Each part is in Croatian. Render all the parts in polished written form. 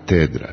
Katedra.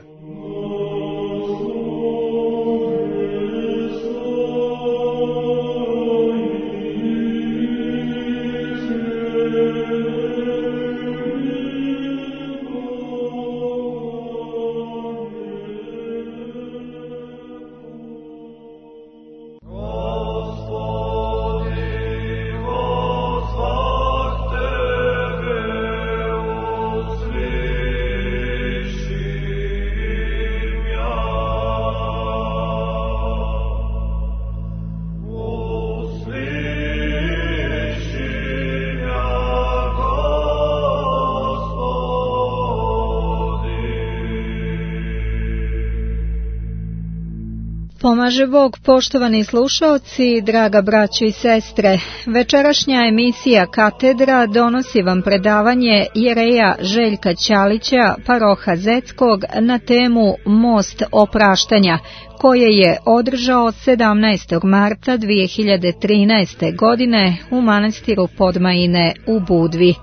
Pomaže Bog, poštovani slušaoci, draga braćo i sestre. Večerašnja emisija Katedra donosi vam predavanje jereja Željka Ćalića, paroha Zeckog, na temu Most opraštanja, koje je održao 17. marta 2013. godine u manastiru Podmajine u Budvi.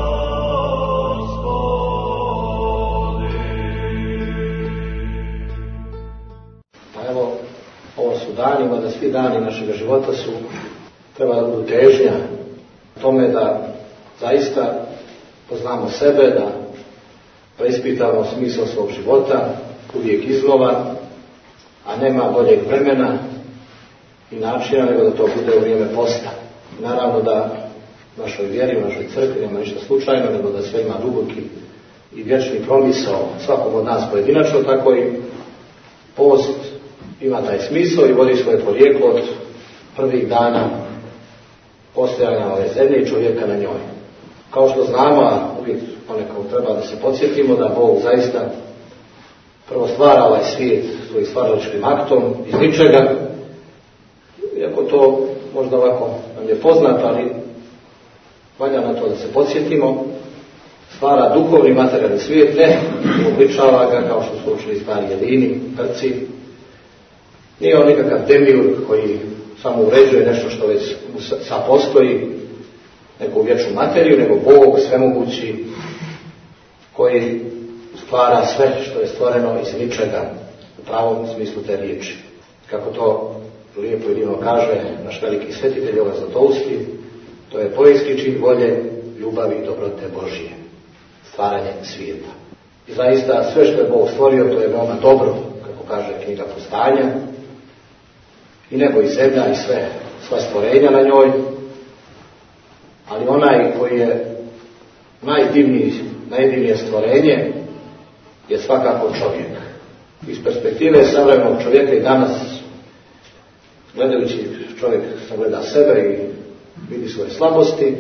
Danima, da svi dani našeg života treba da budu težnja tome da zaista poznamo sebe, da preispitamo smisao svog života uvijek iznova, a nema boljeg vremena i načina nego da to bude u vrijeme posta. Naravno da našoj vjeri, u našoj crkvi nema ništa slučajno, nego da sve ima duboki i vječni promisao svakom od nas pojedinačno, tako i post ima taj smisao i vodi svoje porijeklo od prvih dana postojanja ove zemlje i čovjeka na njoj. Kao što znamo, a uvijek ponekad treba da se podsjetimo da Bog zaista prvo stvara ovaj svijet svojim stvaralačkim aktom iz ničega, iako to možda ovako nam je poznato, ali valja na to da se podsjetimo, stvara duhovni materijalni svijet, ne obličava ga kao što su učili stari jedini, Grci. Nije on nikakav demiurg koji samo uređuje nešto što već postoji, neku vječnu materiju, nego Bog svemogući koji stvara sve što je stvoreno iz ničega u pravom smislu te riječi. Kako to lijepo i divno kaže naš veliki svetitelj Jovan Zlatovski, to je poetski čin volje, ljubavi i dobrote Božije, stvaranje svijeta. I zaista sve što je Bog stvorio, to je veoma dobro, kako kaže knjiga Postanja, i nebo i zemlja i sva stvorenja na njoj, ali onaj koji je najdivnije stvorenje je svakako čovjek. Iz perspektive savremenog čovjeka i danas, gledajući čovjek sagleda sebe i vidi svoje slabosti,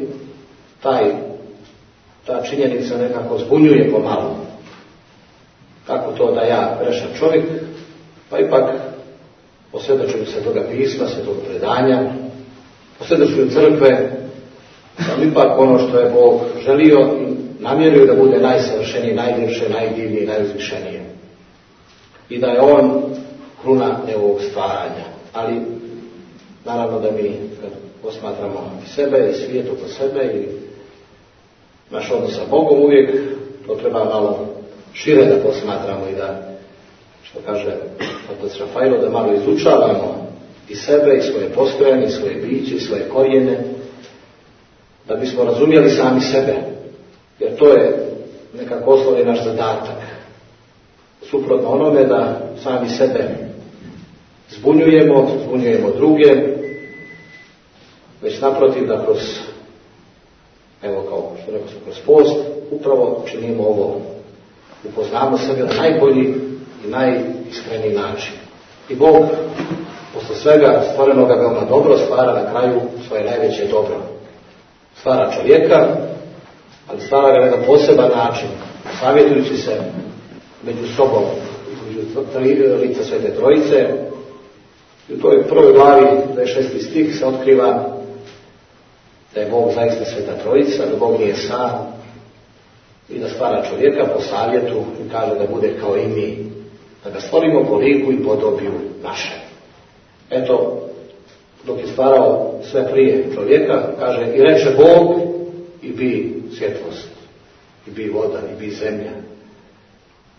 ta činjenica nekako zbunjuje pomalo. Kako to da ja grešan čovjek, pa ipak po svjedočenju Svetoga pisma, Svetog predanja, po svjedočenju crkve, sam ipak ono što je Bog želio i namjerio da bude najsavršeniji, najljepše, najdivnije, najuzvišenije. I da je on kruna njegovog stvaranja. Ali naravno da mi kad posmatramo i sebe i svijet oko sebe i naš odnos sa Bogom, uvijek to treba malo šire da posmatramo i da, što kaže otac Rafailo, da malo izučavamo i sebe i svoje postojanje, i svoje biće, i svoje korijene, da bismo razumjeli sami sebe, jer to je nekako osnovni naš zadatak. Suprotno onome da sami sebe zbunjujemo druge, već naprotiv da kroz, evo kao što rekao sam, kroz post, upravo činimo ovo. Upoznamo sebe na najbolji i najiskreniji način. I Bog, posle svega stvorenoga veoma dobro, stvara na kraju svoje najveće dobro. Stvara čovjeka, ali stvara ga na jedan poseban način, savjetujući se među sobom, između lica Svete Trojice. I u toj prvoj glavi, 26. stih, se otkriva da je Bog zaista Sveta Trojica, da Bog nije sam i da stvara čovjeka po savjetu i kaže da bude kao i mi, da ga stvorimo po liku i podobiju naše. Eto, dok je stvarao sve prije čovjeka, kaže, i reče Bog i bi svjetlost, i bi voda, i bi zemlja.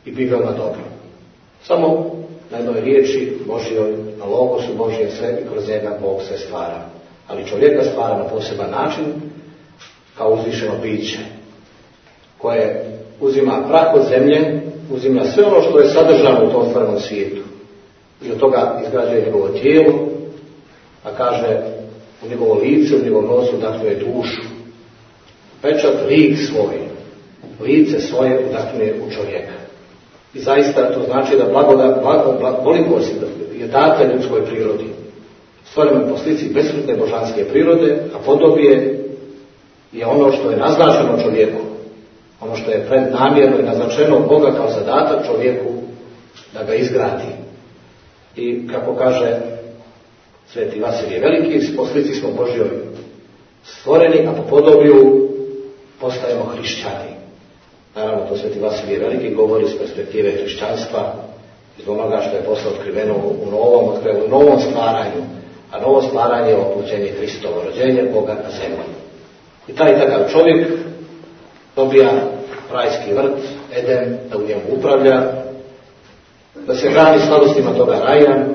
i bi veoma dobro. Samo na jednoj riječi Božjoj, na logosu Božje sve i kroz njega Bog sve stvara. Ali čovjeka stvara na poseban način, kao uzvišeno biće, koje uzima prah od zemlje, uzima sve ono što je sadržano u tom stvarnom svijetu. I od toga izgrađuje njegovo tijelo, a kaže u njegovo lice, u njegovom nosu udahnuje dušu. Pečat lik svoj, lice svoje udahnuje u čovjeka. I zaista to znači da blagost je data ljudskoj prirodi. Stvoreno po slici besmrtne božanske prirode, a podobije je ono što je naznačeno čovjeku. Ono što je prednamjerno i naznačeno Boga kao zadatak čovjeku da ga izgradi. I kako kaže Sveti Vasilije Veliki, po slici smo Božjoj stvoreni, a po podobiju postajemo hrišćani. Naravno, to Sveti Vasilije Veliki govori s perspektive hrišćanstva, iz onoga što je posle otkriveno u novom stvaranju, a novo stvaranje je opućenje Hristovo, rođenje Boga na zemlji. I taj takav čovjek dobija rajski vrt, Eden, da u njemu upravlja, da se hrani sladostima toga raja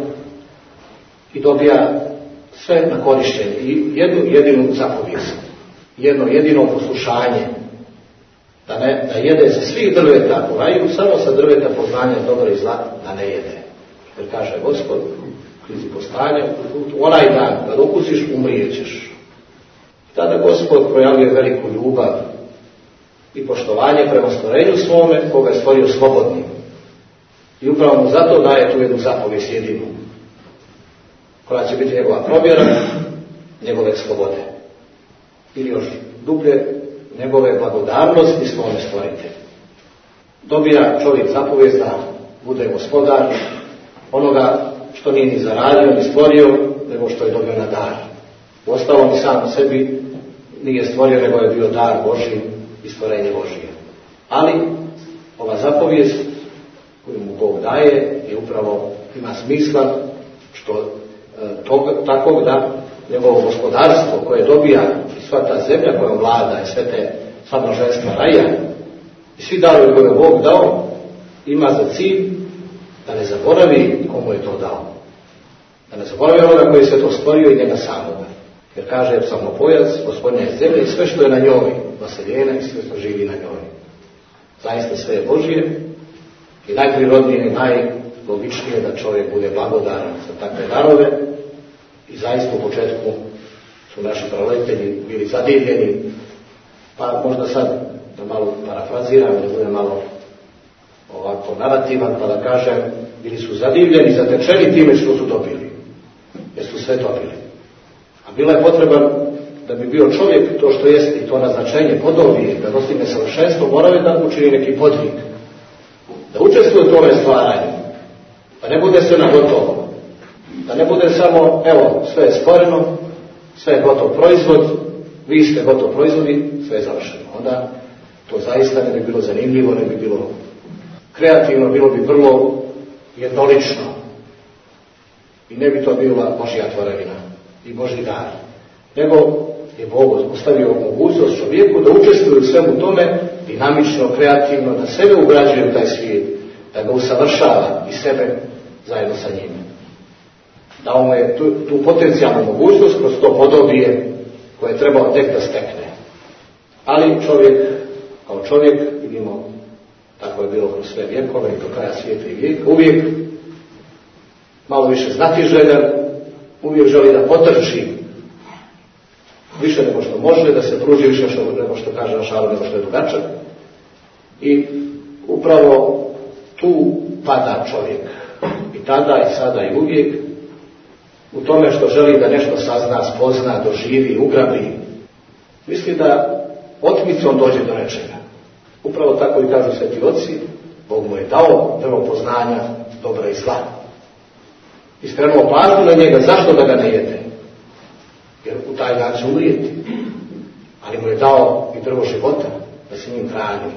i dobija sve na korištenje i jednu jedinu zapovijest, jedno jedino poslušanje, da jede sa svih drveta u raju, samo sa drveta poznanja dobra i zla da ne jede. Jer kaže Gospod u knjizi Postanja, onaj dan kad okusiš umrijećeš. Tada Gospod projavljuje veliku ljubav i poštovanje prema stvorenju svome, koga je stvorio slobodnim. I upravo mu zato daje tu jednu zapovijest jedinu, koja će biti njegova probjera, njegove slobode. Ili još dublje, njegove blagodarnosti svome stvoritelju. Dobija čovjek zapovijest da bude gospodar onoga što nije ni zaradio, ni stvorio, nego što je dobio na dar. Uostalom i sam sebi nije stvorio, nego je bio dar Božji i stvorenje Božije. Ali ova zapovijest koju mu Bog daje je upravo ima smisla što takvog da njegovo gospodarstvo koje dobija i sva ta zemlja kojom vlada i sva množenstva raja i svi darovi koje je Bog dao ima za cilj da ne zaboravi komu je to dao. Da ne zaboravi onoga koji se to stvorio i njega samoga. Jer kaže psalmopojac, Gospodnja je zemlja i sve što je na njoj, vaseljena i sve što živi na njoj. Zaista sve je Božje i najprirodnije i najlogičnije da čovjek bude blagodaran za takve darove i zaista u početku su naši praroditelji bili zadivljeni, pa možda sad da malo parafraziram, da bude malo ovako narativan, pa da kažem, bili su zadivljeni, zatečeni time što su dobili, jer su sve dobili. A bila je potreban da bi bio čovjek to što jeste i to naznačenje podobije, da dostigne savršenstvo, morao je da učini neki podvig, da učestvuje u tome stvaranju, da ne bude sve na gotovo, da ne bude samo, evo, sve je stvoreno, sve je gotov proizvod, vi ste gotov proizvodi, sve je završeno. Onda to zaista ne bi bilo zanimljivo, ne bi bilo kreativno, bilo bi vrlo jednolično i ne bi to bila Božja tvorevina i Božji dar. Nego je Bog ostavio mogućnost čovjeku da učestvuje u svemu tome dinamično, kreativno, da sebe ugrađuje u taj svijet, da ga usavršava i sebe zajedno sa njim. Dao mu je tu potencijalnu mogućnost kroz to podobije koje je trebao tek da stekne. Ali čovjek, kao čovjek, vidimo, tako je bilo kroz sve vjekove i do kraja svijeta i vijeka, uvijek malo više znatiželjan, uvijek želi da potrči više nego što može, da se pruži više nego što kaže na šalu, nego što je dugačak. I upravo tu pada čovjek. I tada i sada i uvijek u tome što želi da nešto sazna, spozna, doživi, ugrabi. Misli da otmicom dođe do nečega. Upravo tako i kažu sveti oci, Bog mu je dao drvo poznanja dobra i zla. I skrenuo pažnju na njega, zašto da ga ne jede? Jer u taj dan će umrijeti. Ali mu je dao i drvo života, da se njim hrani.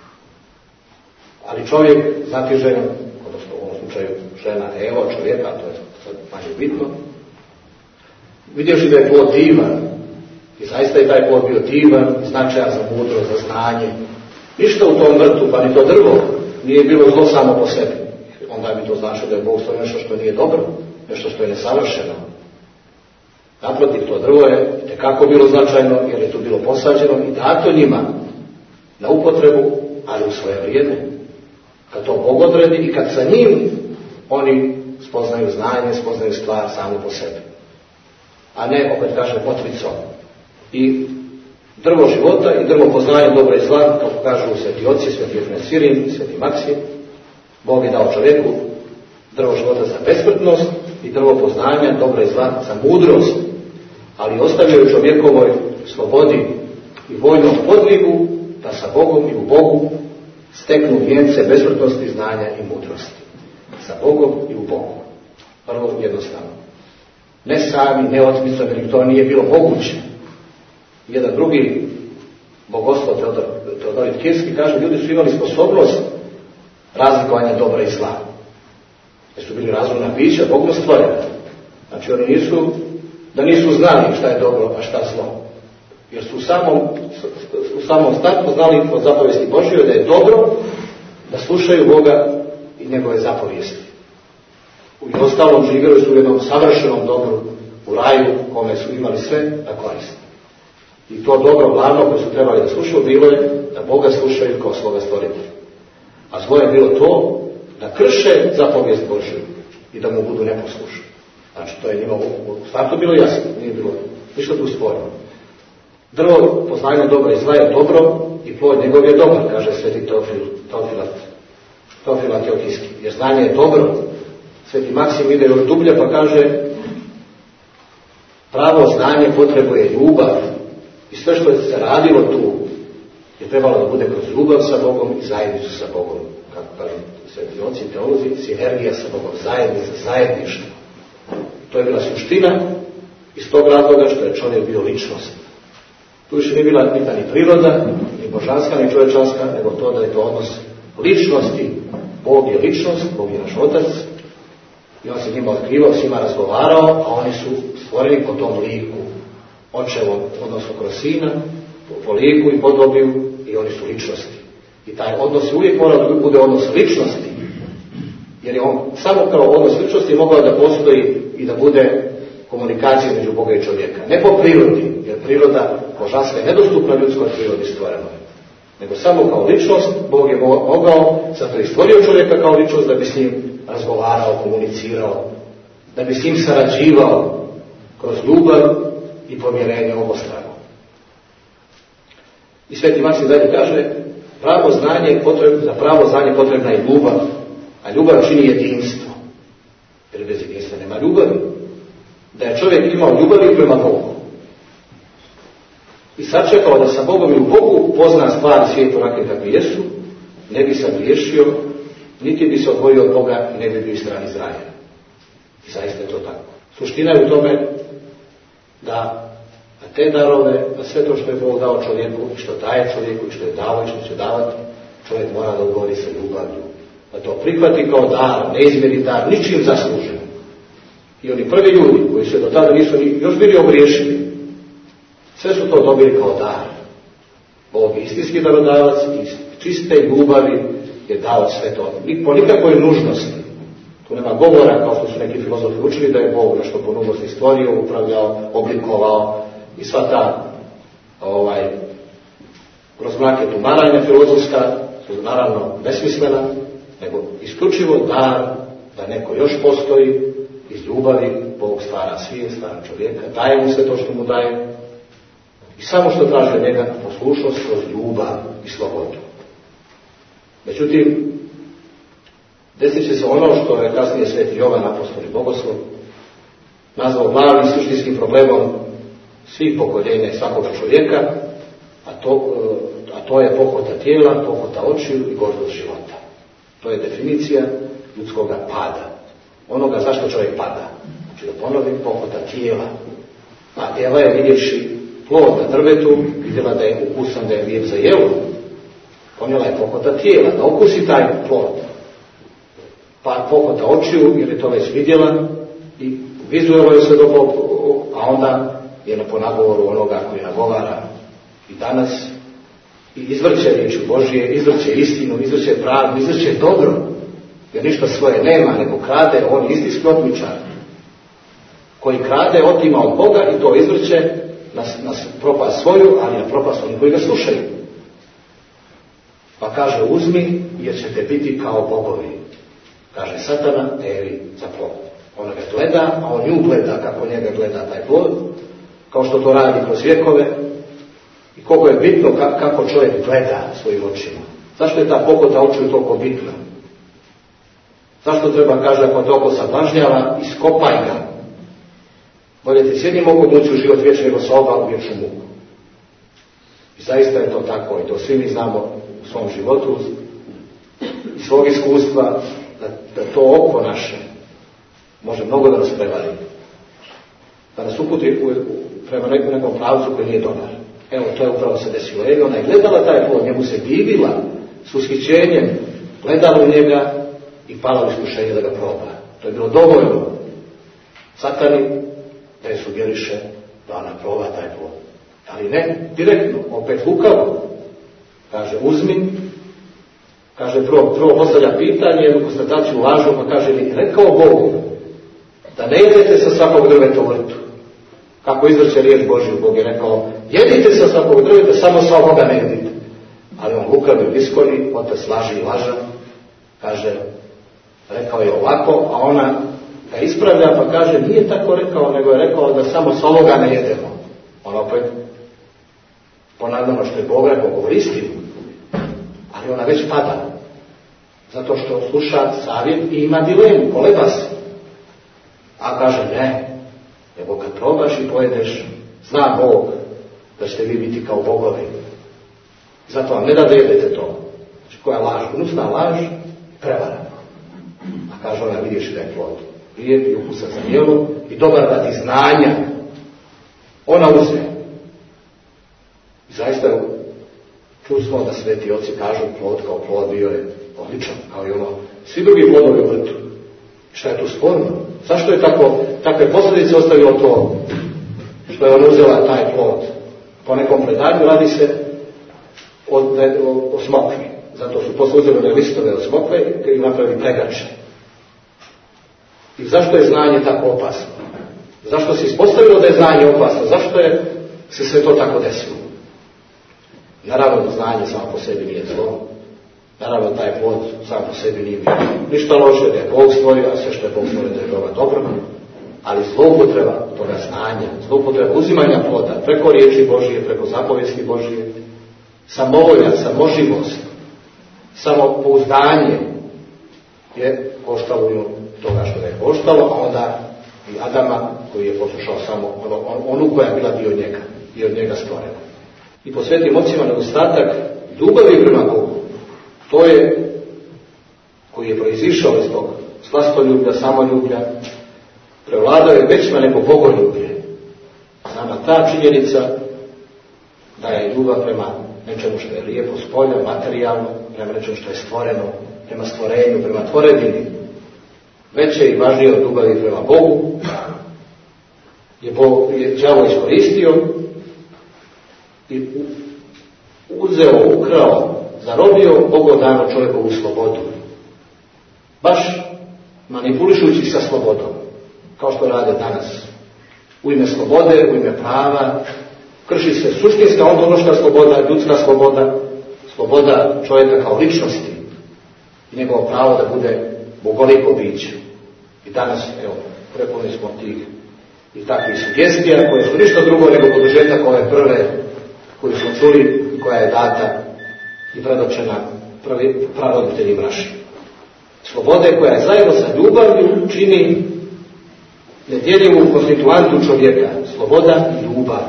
Ali čovjek znatiželjan, odnosno u ovom slučaju žena Eva, čovjeka, to je manje bitno, vidjevši da je plod divan, i zaista je taj plod bio divan, značajan za mudrost, za znanje, ništa u tom vrtu, pa ni to drvo, nije bilo zlo samo po sebi. Onda bi to značilo da je Bog stvorio nešto što nije dobro, nešto što je nesavršeno. Naprotiv, to drvo je tekako bilo značajno jer je tu bilo posađeno i dato njima na upotrebu, ali u svoje vrijeme. Kad to Bog odredi i kad sa njim oni spoznaju znanje, spoznaju stvar sami po sebi. A ne, opet kaže, potvicom. I drvo života i drvo poznanja dobra i zla, kako kažu sveti oci, sveti Efnesirin, sveti Maksim, Bog je dao čovjeku drvo života za besmrtnost i drvo poznanja dobra i zla za mudrost, ali ostavio je čovjekovoj slobodi i voljnom podvigu da sa Bogom i u Bogu steknu vijence besmrtnosti, znanja i mudrosti. Sa Bogom i u Bogu. Prvo jednostavno. Ne sami, ne otmicom, jer to nije bilo moguće. Jedan drugi bogoslov, Teodorit Kirski, kaže, ljudi su imali sposobnost razlikovanja dobra i zla. Jer su bili razumna bića, Bogom stvorena. Znači oni nisu znali šta je dobro, a šta zlo. Jer su u samom startu znali od zapovijesti Božje da je dobro da slušaju Boga i njegove zapovijesti. I ostalom živjeli su u jednom savršenom dobru u raju, kome su imali sve na korist. I to dobro glavno koje su trebali da slušaju bilo je da Boga slušaju kao svoga stvoritelja. A zlo je bilo to da krše zapovijest Božju i da mu budu neposlušni. Znači to je njima u startu bilo jasno, nije bilo ništa tu sporno. Drvo poznanja dobra i zla je dobro i plod njegov je dobar, kaže sveti Teofila Teokijski. Jer znanje je dobro. Sveti Maksim ide još dublje pa kaže pravo znanje potrebuje ljubav i sve što je se radilo tu je trebalo da bude kroz ljubav sa Bogom i zajednicu sa Bogom. Kako kažu sveti oci i teolozi, sinergija sa Bogom, zajednica, zajedništvo. To je bila suština iz tog razloga što je čovjek bio ličnost. Tu više nije bila ni priroda, ni božanska, ni čovječanska, nego to da je to odnos ličnosti. Bog je ličnost, Bog je naš Otac i on se njima otkrivao, s njima razgovarao, a oni su stvoreni po tom liku očevom, odnosno kroz sina, po liku i podobiju i oni su ličnosti. I taj odnos uvijek mora da bude odnos ličnosti, jer je on samo kao odnos ličnosti mogao da postoji i da bude komunikacija među Boga i čovjeka. Ne po prirodi, jer priroda božanska je nedostupna ljudskoj prirodi stvorenoj, nego samo kao ličnost. Bog je mogao, zato je stvorio čovjeka kao ličnost da bi s njim razgovarao, komunicirao, da bi s njim sarađivao kroz ljubav i pomjerenje obostrano. I sveti Maksim dalje kaže, za pravo znanje potrebna je ljubav, a ljubav čini jedinstvo. Jer bez jedinstva nema ljubavi. Da je čovjek imao ljubavi prema Bogu i sačekao da sa Bogom i u Bogu pozna stvari svijeta onakve kakve jesu, ne bi se griješio, niti bi se odvojio od Boga i ne bi bio stran Izraela. I zaista je to tako. Suština je u tome da te darove, da sve to što je Bog dao čovjeku i što daje čovjeku i što je dao i što će davati, čovjek mora da odgovori sa ljubavlju. Da to prihvati kao dar, neizmjerni dar, ničim zaslužen. I oni prvi ljudi koji se do tada nisu još bili ogriješili, sve su to dobili kao dar. Bog je istinski darodavac i čiste ljubavi je dao sve to. Po nikakvoj nužnosti. Tu nema govora, kao što su neki filozofi učili, da je Bog nešto po nužnosti stvorio, upravljao, oblikovao i sva ta kroz mrake tumaranja filozofska su naravno besmislena, nego isključivo dar da neko još postoji. Iz ljubavi Bog stvara svijet, stvara čovjeka, daje mu sve to što mu daje i samo što traži od njega poslušnost kroz ljubav i slobodu. Međutim, desit će se ono što je kasnije sveti Jovan, apostol i bogoslov, nazvao glavnim suštinskim problemom svih pokoljenja i svakoga čovjeka, a to je pohota tijela, pohota očiju i gordost života. To je definicija ljudskoga pada. Onoga zašto čovjek pada. Znači da ponovim, pohota tijela. A Eva je vidjevši plod na drvetu, vidjela da je ukusan, da je lijep za jelo. Ponijela je pohota tijela, da okusi taj plod. Pa pohota očiju, jer je to već vidjela i vizuelo je se dobro, a onda je po nagovoru onoga koji nagovara i danas i izvrće riječi Božije, izvrće istinu, izvrće pravdu, izvrće dobro, jer ništa svoje nema, nego krade, on istinski otmičar, koji krade, otima od Boga i to izvrće na propast svoju, ali na propast onih koji ga slušaju. Pa kaže, uzmi jer ćete biti kao bogovi. Kaže Satana Evi za plod. Ona ga gleda, a on nju gleda kako njega gleda taj plod, kao što to radi kroz vjekove. I koliko je bitno kako čovjek gleda svojim očima. Zašto je ta pogota očiju toliko bitna? Zašto treba, kaže, ako te oko sablažnjava, iskopaj ga. Bolje ti s jednim okom ući u život vječni, nego sa oba u vječnu muku. I zaista je to tako, i to svi mi znamo u svom životu, iz svog iskustva, da to oko naše može mnogo da nas prevari. Da nas uputi prema nekom pravcu koji nije dobar. Evo, to je upravo se desilo. Evo, ona je gledala taj plod, njemu se divila s ushićenjem, gledala u njega i pala u iskušenje da ga proba. To je bilo dovoljno Satani da je sugeriše da ona proba taj plod. Ali ne direktno, opet lukavo. Kaže, uzmi. Kaže, prvo postavlja pitanje, jednu konstataciju lažu, pa kaže, li rekao Bogu da ne jedete sa svakog drveta u vrtu. Kako izvrće riječ Božju, Bog je rekao, jedite sa svakog drveta, samo sa ovoga ne jedite. Ali on lukavi viskoni, otac laži i laža, kaže, rekao je ovako, a ona ga ispravlja, pa kaže, nije tako rekao, nego je rekao da samo sa ovoga ne jedemo. On opet ponavljamo što je Bog rekao, govori istinu. Ali ona već pada. Zato što sluša savjet i ima dilemu, koleba se. A kaže, ne, nego kad probaš i pojedeš, zna Bog da ćete vi biti kao bogovi. Zato vam ne da jedete to. Znači, koja laž, gnusna laž, prevara. A kaže ona, vidiš da je plod lijep i ukusan za jelo i dobar radi znanja. Ona uzme. I zaista čuo da sveti oci kažu plod kao plod bio je odličan, kao i ono, svi drugi plodovi u vrtu. Šta je tu sporno? Zašto je takve posljedice ostavilo to što je ona uzela taj plod? Po nekom predanju radi se o smokvi. Zato su posle uzeli listove od smokve koji napravi pregače. I zašto je znanje tako opasno? Zašto se ispostavilo da je znanje opasno? Zašto je se sve to tako desilo? Naravno, znanje samo po sebi nije zlo. Naravno, taj plod sam po sebi nije ništa loše, da je Bog stvorio, a sve što je Bog stvorio da je Boga dobro. Ali zloupotreba toga znanja, zloupotreba uzimanja ploda preko riječi Božije, preko zapovesti Božije, samovolja, samoživost, samopouzdanje je koštalo nju toga što je koštalo, a onda i Adama koji je poslušao samo onu koja je bila dio njega i od njega stvorena. I po svetim ocima nedostatak ljubavi prema Bogu, to je koji je proizišao iz tog slastoljublja, samoljublja, prevladao je većma neko bogoljublje. Sama ta činjenica da je ljubav prema nečemu što je lijepo spolja, materijalno, prema nečemu što je stvoreno, prema stvorenju, prema tvoredini, veće i važnije od ljubavi prema Bogu, je đavo iskoristio i uzeo, ukrao, zarobio Bogodanu čovjekovu slobodu. Baš manipulišujući sa slobodom, kao što rade danas. U ime slobode, u ime prava, krši se suštinska ontološka sloboda, ljudska sloboda, sloboda čovjeka kao ličnosti i njegovo pravo da bude bogoliko biće. I danas, evo, prepuni smo tih i takvih sugestija koje su ništa drugo nego produžetak ove prve koju smo čuli, koja je data i predočena praroditeljima našim. Slobode koja je zajedno sa ljubavlju čini nedjeljivu konstituantu čovjeka. Sloboda i ljubav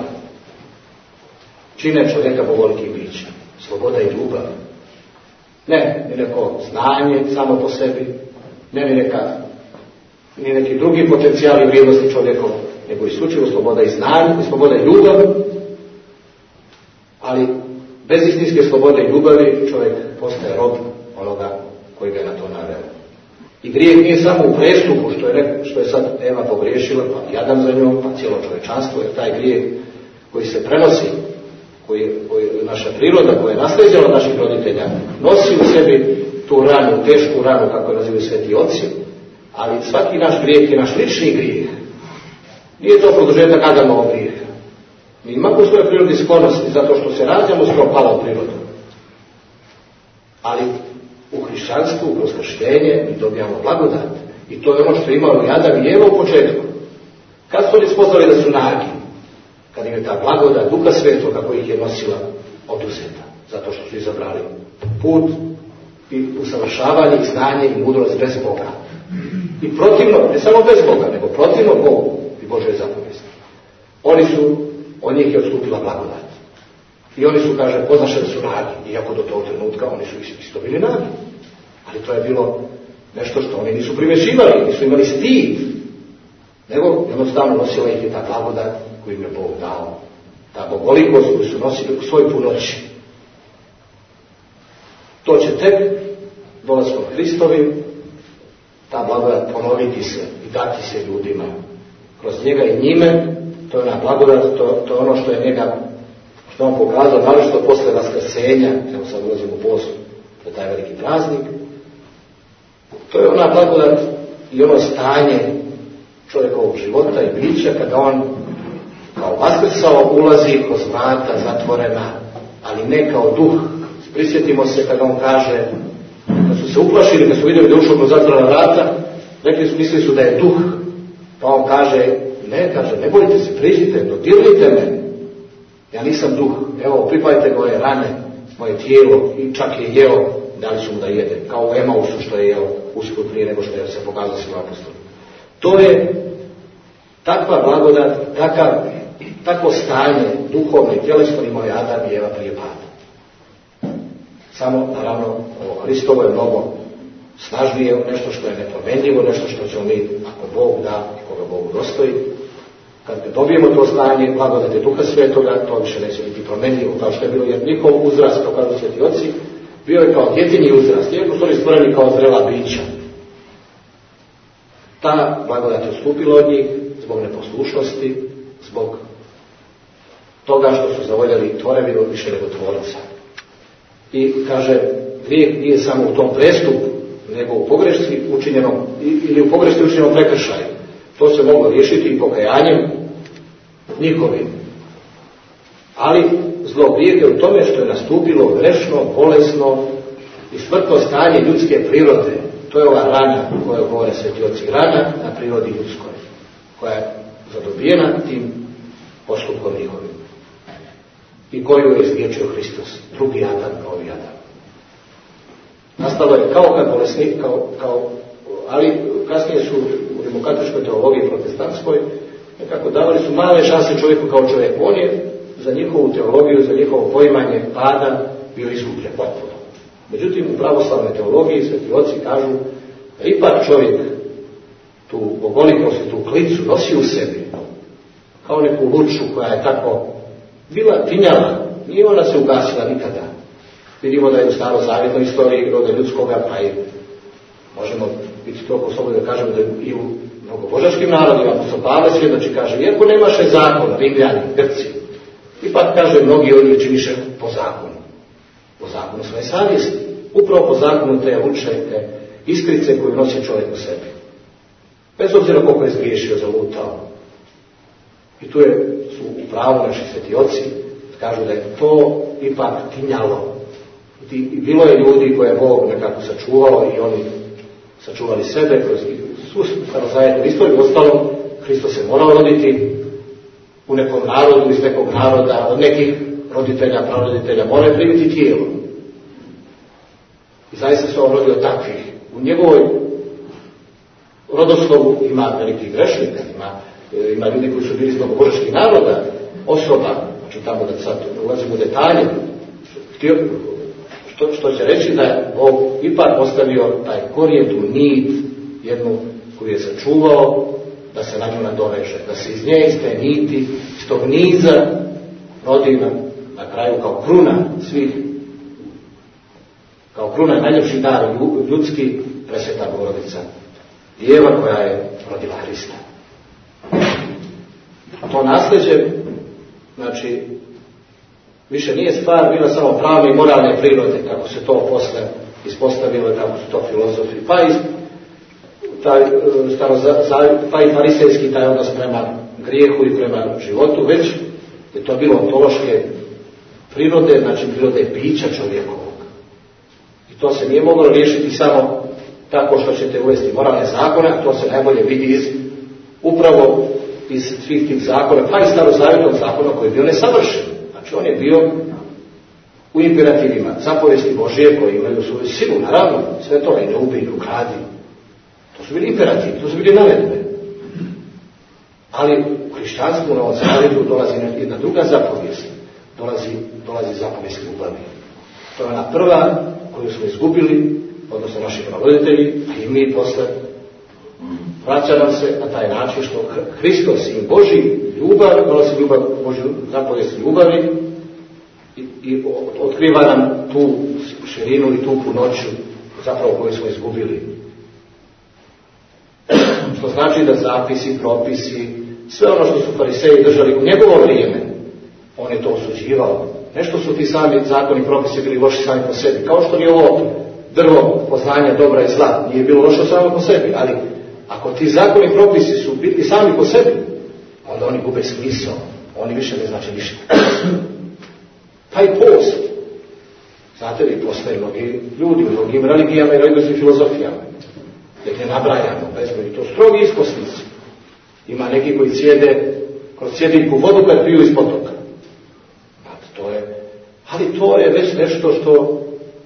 čine čovjeka bogolikim bićem. Sloboda i ljubav. Ne ni neko znanje samo po sebi, ne ni neki drugi potencijali vrijednosti čovjekov, nego isključivo sloboda i znanje, sloboda i ljubav, ali bez istinske slobode i ljubavi čovjek postaje rob onoga koji ga je na to naveo. I grijeh nije samo u prestupu, što je sad Eva pogriješila, pa i Adam za njom, pa cijelo čovječanstvo, jer taj grijeh koji se prenosi naša priroda koja je naslijeđena od naših roditelja, nosi u sebi tu ranu, tešku ranu, kako je nazivaju sveti oci, ali svaki naš grijeh je naš lični grijeh. Nije to produžetak Adamovog grijeha. Mi imamo u svojoj prirodi sklonosti zato što se rađamo s tom palom prirodom. Ali u hrišćanstvu, kroz krštenje, mi dobijamo blagodat. I to je ono što je imalo i Adam i Eva u početku. Kad su oni spoznali da su nagi? Kad im je ta blagodat Duha Svetoga koji ih je nosila oduzeta. Zato što su izabrali put i usavršavanje i znanje i mudrost bez Boga. I protivno, ne samo bez Boga, nego protivno Bogu i Božoj zapovesti. Od njih je odstupila blagodat. I oni su, kaže, poznaše da su nagi. Iako do tog trenutka oni su isto bili nagi. Ali to je bilo nešto što oni nisu primećivali, nisu imali stid. Nego jednostavno nosila ih je ta blagodat koju im je Bog dao. Ta bogolikost koju su nosili u svoj punoći. To će tek dolaskom Hristovim ta blagodat ponoviti se i dati se ljudima. Kroz njega i njime, to je ona blagodat, to je ono što je njega, što on pokazao, naročito posle vaskrsenja, evo sad ulazimo u post, to je taj veliki praznik, to je ona blagodat i ono stanje čovjekovog života i bića kada on kao vaskrsao ulazi kroz vrata zatvorena, ali ne kao duh. Prisjetimo se kada on kaže, kad su se uplašili, kad su vidjeli da je ušao kroz zatvorena vrata, mislili su da je duh, pa on kaže, ne bojte se, priđite, dodirnite me, ja nisam duh, evo, pripadajte moje rane, moje tijelo, i čak je jeo, dali su mu da jede, kao u Emausu što je jeo usput prije nego što je se pokazao svim apostolima. To je takva blagodat, takvo stanje duhovno i tjelesno imao je Adam i Eva prije pada. Samo, naravno, ovo Hristovo je mnogo snažnije, nešto što je nepromenljivo, nešto što ćemo mi, ako Bog da, koga Bogu dostoji, kad dobijemo to stanje blagodati Duha Svetoga, to više neće biti promenljivo, kao što je bilo, jer njihov uzrast, kao kažu sveti oci, bio je kao djetinji uzrast, iako su oni stvoreni kao zrela bića. Ta blagodat je odstupila od njih zbog neposlušnosti, zbog toga što su zavoljeli tvorevinu više nego tvorca. I kaže, grijeh nije samo u tom prestupu, nego u pogrešci učinjenom, ili u pogrešci učinjenom prekršaju. To se moglo riješiti i pokajanjem njihovim. Ali zlo grijeh je u tome što je nastupilo grešno, bolesno i smrtno stanje ljudske prirode. To je ova rana koju govore sveti oci, rana na prirodi ljudskoj, koja je zadobijena tim postupkom njihovim. I koju je izliječio Hristos, drugi Adam, novi Adam. Nastalo je kao kad bolesnik, ali kasnije su u rimokatoličkoj teologiji protestantskoj nekako davali su male šanse čovjeku kao čovjek. On je za njihovu teologiju, za njihovo poimanje pada bio izgubljen potpuno. Međutim, u pravoslavnoj teologiji sveti oci kažu da ipak čovjek tu bogolikost, tu klicu nosi u sebi kao neku luču koja je tako bila tinjala, nije ona se ugasila nikada. Vidimo da je u starozavjetnoj istoriji roda ljudskoga, pa i možemo biti toliko slobodni da kažemo da je i u mnogobožačkim narodima, apostol Pavle svjedoči, kaže, iako nemaše zakon, Rimljani, Grci, ipak, kaže, mnogi od njih činiše po zakonu. Po zakonu svoje savjesti. Upravo po zakonu te luče, te iskrice koju nosi čovjek u sebi. Bez obzira koliko je zgriješio, zalutao. I tu su u pravu naši sveti oci, kažu da je to ipak tinjalo. I bilo je ljudi koje je Bog nekako sačuvao i oni sačuvali sebe kroz starozajetnu istoriju. Ostalom, Hristos se morao roditi u nekom narodu, iz nekog naroda, od nekih roditelja, praroditelja, moraju primiti tijelo. I zaista se on rodio takvih. U njegovoj rodoslovu ima velikih grešnika, ima ljudi koji su bili iz mnogobožačkih naroda, osoba, znači tamo da sad ulazimo u detalje, što će reći da je Bog ipak ostavio taj korijen, tu nit, jednu koju je sačuvao, da se na nju nadoveže, da se iz nje, iz te niti, iz tog niza rodi na kraju kao kruna svih, kao kruna najljepši dar ljudski, presveta Bogorodica, Djeva koja je rodila Hrista. To nasljeđe, znači, Više nije stvar bila samo pravne i moralne prirode, kako se to posle ispostavilo, kako su to filozofi, pa i farisejski taj odnos prema grijehu i prema životu, već je to bilo ontološke prirode, znači prirode bića čovjekovog. I to se nije moglo riješiti samo tako što ćete uvesti moralne zakone, a to se najbolje vidi upravo iz svih tih zakona, pa i starozavjetnog zakona koji je bio nesavršen. Znači on je bio u imperativima, zapovesti Božije koji imaju svoju silu, naravno, sve to ne ubij, ne ukradi. To su bili imperativi, to su bili naredbe. Ali u hrišćanstvu, u Novom Zavjetu dolazi jedna druga zapovijest. Dolazi zapovijest ljubavi. To je ona prva koju smo izgubili, odnosno naši pravoditelji, a i mi posle. Vraća nam se na taj način što Hristos i Božji ljubav, donosi Božju zapovijest ljubavi i otkriva nam tu širinu i tu punoću zapravo koju smo izgubili. Što znači da zapisi, propisi, sve ono što su fariseji držali u njegovo vrijeme, on je to osuđivao. Nešto su ti sami zakoni i propisi bili loši sami po sebi. Kao što nije ovo drvo poznanja dobra i zla nije bilo loše samo po sebi, ali ako ti zakoni i propisi su bili sami po sebi, onda oni gube smisao. Oni više ne znači ništa. Pa i post. Znate li, postoje mnogi ljudi u mnogim religijama i religioznim filozofijama. Nek ne nabrajamo, bezbroj, to strogi isposnici. Ima neki koji kroz sjedinku vodu kad piju iz potoka. Ali to je već nešto što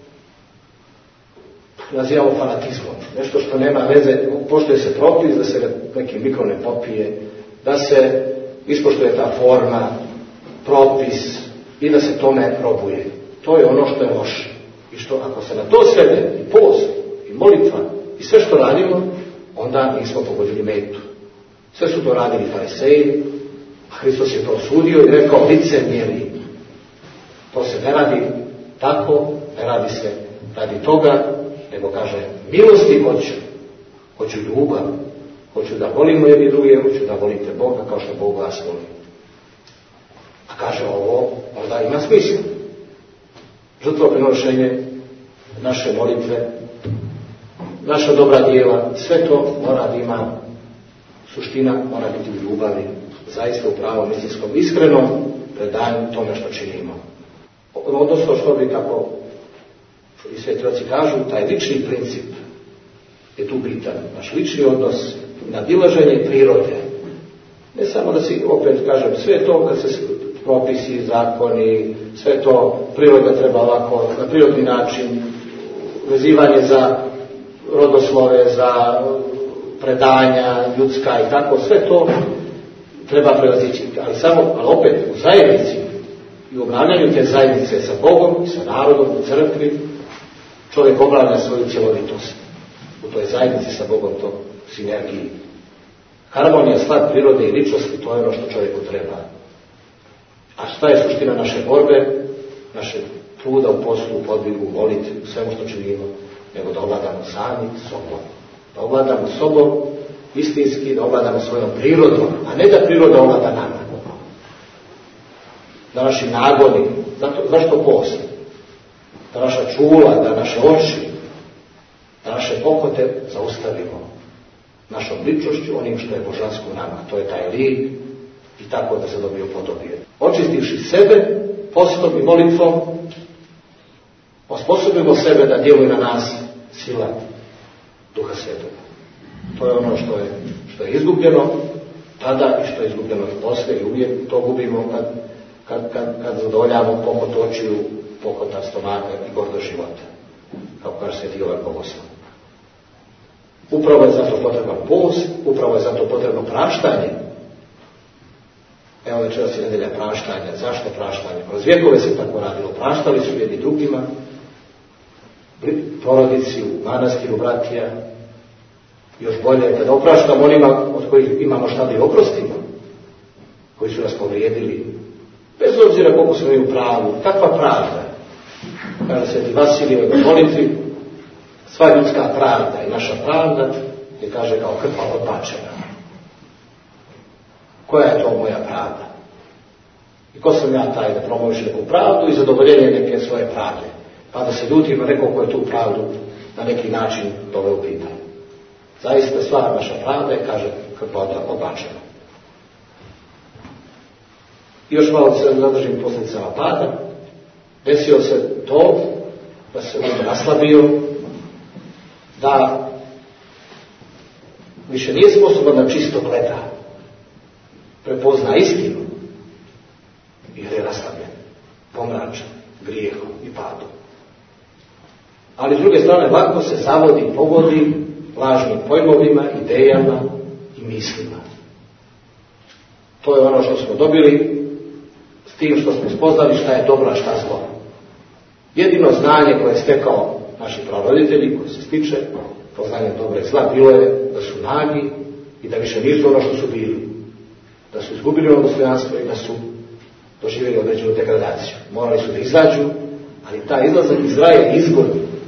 nazivamo fanatizmom. Nešto što nema veze, poštuje se propis, da se neki mikro ne popije, da se ispoštuje ta forma, propis i da se tome robuje. To je ono što je loše. I što ako se na to svede i post, i molitva, i sve što radimo, onda nismo pogodili metu. Sve su to radili fariseji, a Hristos je to osudio i rekao licemjeri. To se ne radi tako, ne radi se radi toga, nego kaže milosti hoću ljubav, hoću da volimo jedni druge, hoću da volite Boga kao što Bog vas voli. A kaže ovo, onda ima smisla. Žrtvoprinošenje, naše molitve, naša dobra djela, sve to mora da ima suština, mora biti u ljubavi, zaista u pravom istinskom, iskrenom predanju tome što činimo. Odnosno što bi, kako i sveti oci kažu, taj lični princip je tu bitan. Naš lični odnos, nadilaženje prirode. Ne samo da si, opet kažem, sve to kad se propisi, zakoni, sve to priroda treba ovako, na prirodni način, vezivanje za rodoslove, za predanja, ljudska i tako, sve to treba prevazići. Ali opet u zajednici i u obnavljanju te zajednice sa Bogom, sa narodom, u crkvi, čovjek obnavlja svoju cjelovitost. U toj zajednici sa Bogom, to sinergiji. Harmonija, sklad prirode i ličnosti, to je ono što čovjeku treba. A šta je suština naše borbe, naše truda u poslu, u podvigu, u molitvi, u svemu što činimo, nego da ovladamo sami sobom. Da ovladamo sobom istinski, da ovladamo svojom prirodom, a ne da priroda ovlada nama. Da naši nagoni, zašto post? Da naša čula, da naše oči, da naše pokote zaustavimo našom ličnošću, onim što je božansko u nama. To je taj lik i tako da se dobije podobije. Očistivši sebe, postom i molitvom, osposobimo sebe da djeluje na nas sila Duha Svetoga. To je ono što je izgubljeno tada i što je izgubljeno i poslije i uvijek to gubimo kad zadovoljavamo pokot očiju, pokota stomaka i gordo života. Kako kaže Sveti Jovan Bogoslov. Upravo je zato potreban post, upravo je zato potrebno praštanje. Evo večeras je nedelja praštanja. Zašto praštanje? Kroz vjekove se tako radilo. Praštali su jedni drugima, porodici, u manastiru, bratija. Još bolje, kada opraštamo onima od kojih imamo šta da i oprostimo, koji su nas povrijedili, bez obzira koliko smo imali u pravu, kakva pravda. Kaže Sveti Vasilije u molitvi, sva ljudska pravda i naša pravda je, kaže, kao krpa odbačena. Koja je to moja pravda? I ko sam ja taj da promoviš neku pravdu i zadovoljenje neke svoje pravde? Pa da se ljuti na nekog ko je tu pravdu na neki način doveo u pitanje. Zaista stvar naša pravda je, kaže, kako odbačena. I još malo se zadržim posljedicama pada. Desio se to da se on naslabio, da više nije sposoban da čisto gleda, prepozna istinu, jer je raslabljen, pomračen grijehom i padom. Ali s druge strane lako se zavodi, pogodi lažnim pojmovima, idejama i mislima. To je ono što smo dobili s tim što smo spoznali šta je dobro, a šta zlo. Jedino znanje koje je stekao naši praroditelji, koje se stiče, poznanje dobra i zla, bilo je da su nagi i da više nisu ono što su bili. Da su izgubili ono dostojanstvo i da su doživjeli određenu degradaciju. Morali su da izađu, ali taj izlazak iz raja je izgor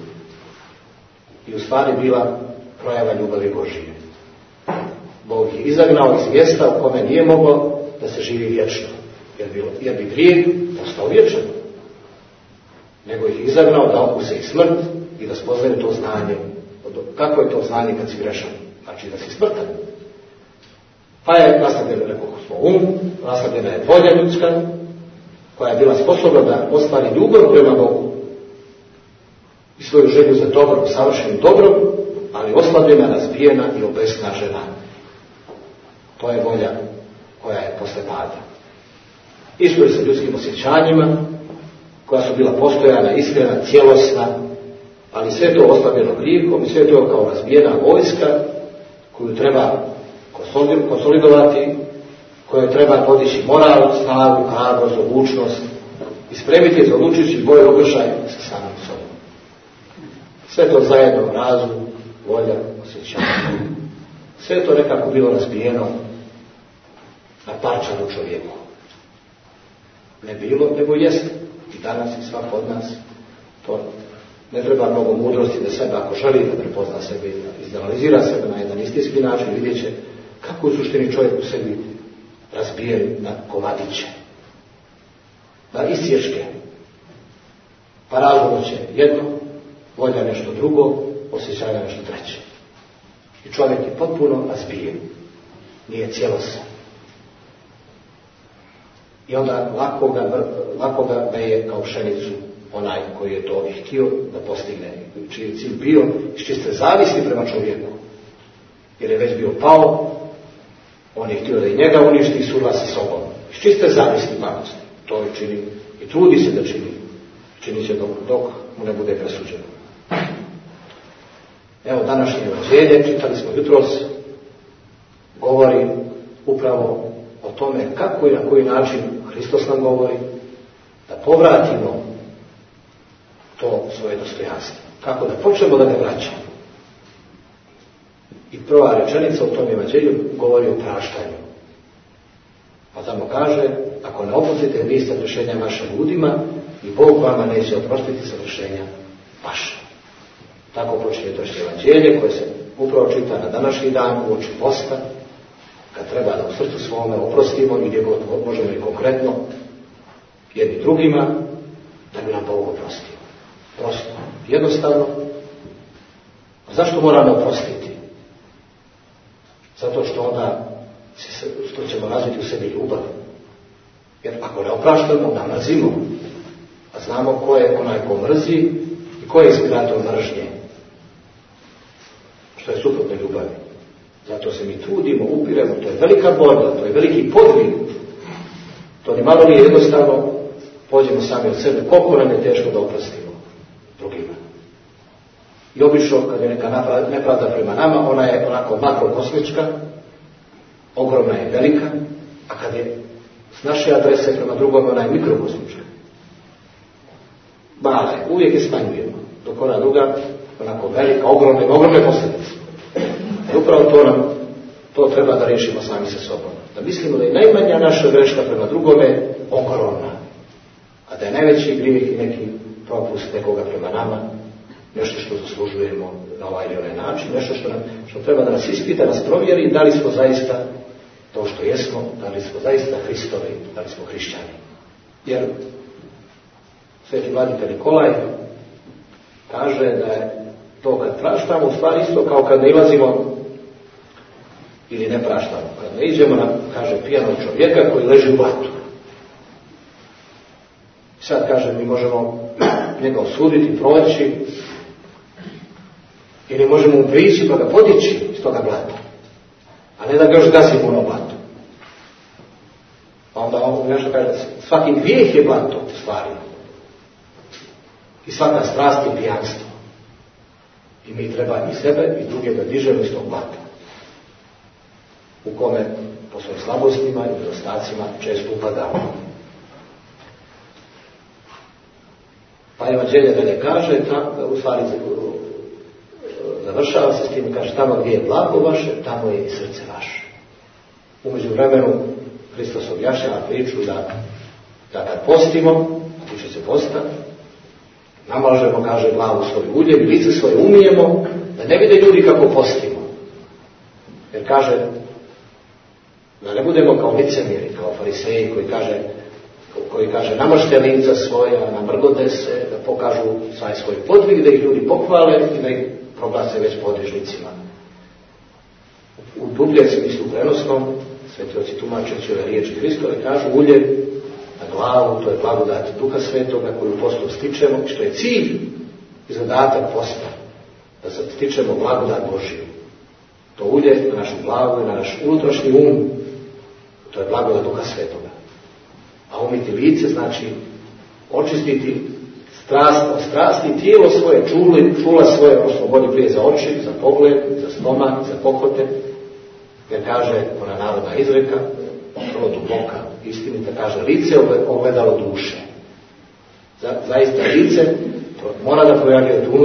i u stvari bila projava ljubavi Božije. Bog je izagnao iz mjesta u kome nije moglo da se živi vječno, jer bi grijeh postao vječan. Nego ih izagnao da okuse i smrt i da spoznaju to znanje. Kako je to znanje kad si grešan? Znači da si smrtan. Pa je nastavljeno, rekao smo, nastavljena je volja ljudska, koja je bila sposobna da ostvari ljubav prema Bogu i svoju želju za dobro, savršenim dobrom, ali oslabljena, razbijena i obesnažena. To je volja koja je posle pada. Isto je sa ljudskim osjećanjima, koja su bila postojana, iskrena, cjelosna, ali sve to oslabljeno grijehom i sve to kao razbijena vojska koju treba konsolidovati, kojoj treba podići moral, snagu, hrabrost, odlučnost i spremiti za odlučujući boj okršaj sa samim sobom. Sve to zajedno, razum, volja, osjećanje. Sve to nekako bilo razbijeno na parčanu čovjeku. Ne bilo, nego jeste. I danas i svak od nas to ne treba mnogo mudrosti da sebe, ako želi da prepozna sebe i izanalizira sebe na jedan istinski način, vidjet će kako u suštini čovjek u sebi razbijen na komadiće, na isječke. Pa razum će jedno, volja nešto drugo, osjećanja nešto treće. I čovjek je potpuno razbijen, nije cijelosan. I onda lako ga veje kao pšenicu onaj koji je to i htio da postigne, čiji je cilj bio iz čiste zavisti prema čovjeku. Jer je već bio pao, on je htio da i njega uništi i suglasi sobom. Iz čiste zavisti i pametnosti. To je čini i trudi se da čini. Čini će dok mu ne bude presuđeno. Evo današnje evanđelje, čitali smo jutros, govori upravo o tome kako i na koji način Hristos nam govori da povratimo to svoje dostojanstvo. Kako da počnemo da ga vraćamo. I prva rečenica u tom evanđelju govori o praštanju. Pa tamo kaže, ako ne oprostite vi savršenja vašim ljudima, i Bog vama neće oprostiti savršenja vaše. Tako počinje to evanđelje koje se upravo čita na današnji dan u oči posta, kad treba da u srcu svome oprostimo i gdje god možemo i konkretno jedni drugima, da bi nam Bog oprostio. Prosto, jednostavno. A zašto moramo oprostiti? Zato što onda što ćemo razviti u sebi ljubav. Jer ako ne opraštamo, onda mrzimo. A znamo ko je onaj ko mrzi i ko je inspirator mržnje. Što je suprotno ljubavi. Zato se mi trudimo, upiremo, to je velika borba, to je veliki podvig. To ni malo nije jednostavno, pođemo sami od sebe, koliko nam je teško da oprostimo drugima. I obično, kad je neka nepravda prema nama, ona je onako makrokosmička, ogromna je velika, a kad je s naše adrese prema drugom, ona je mikrokosmička. Mala je, uvijek je smanjujemo, dok ona druga, onako velika, ogromne posljedice. I upravo to treba da riješimo sami sa sobom. Da mislimo da je najmanja naša greška prema drugome ogromna, a da je najveći grijeh i neki propust nekoga prema nama, nešto što zaslužujemo na ovaj ili onaj način, nešto što treba da nas ispita, da nas provjeri da li smo zaista to što jesmo, da li smo zaista Hristovi, da li smo hrišćani. Jer sveti vladika Nikolaj kaže da je to kad praštamo u stvari isto kao kad ne ilazimo ili ne praštamo. Kad ne iđemo na, kaže, pijanog čovjeka koji leži u blatu. Sad, kaže, mi možemo njega osuditi, proći, ili možemo mu prići pa ga podići iz toga blata. A ne da ga još gasimo u ono blato. Pa onda on nešto kaže, svaki grijeh je blato u stvari. I svaka strast je pijanstvo. I mi treba i sebe i druge da dižemo iz tog blata. U kome po svojim slabostima i nedostacima često upadamo. Pa Evanđelje dalje kaže, u stvari završava se s tim, kaže, tamo gdje je blago vaše, tamo je i srce vaše. U međuvremenu Hristos objašnjava priču da kad postimo, tiče se posta, namažemo, kaže, glavu svoju uljem i lice svoje umijemo, da ne vide ljudi kako postimo. Jer kaže, da ne budemo kao licemjeri, kao fariseji koji kaže namažite lica svoja, namrgode se, da pokažu svoj podvig, da ih ljudi pohvale i da ih proglase već podvižnicima. U dubljem smislu prenosnom, sveti oci tumačeći ove riječi Hristove kažu ulje na glavu, to je blagodat Duha Svetoga koju postom stičemo, što je cilj i zadatak posta, da stičemo blagodat Božiju. To ulje na našu glavu i na naš unutrašnji um, to je blagodat Duha Svetoga. A umiti lice znači očistiti od strasti tijelo svoje, čula svoje, oslobodi prije za oči, za pogled, za stomak, za pokote, jer kaže ona narodna izreka, vrlo duboka, istinita, kaže lice ogledalo duše. Zaista lice to mora da projavljuje tu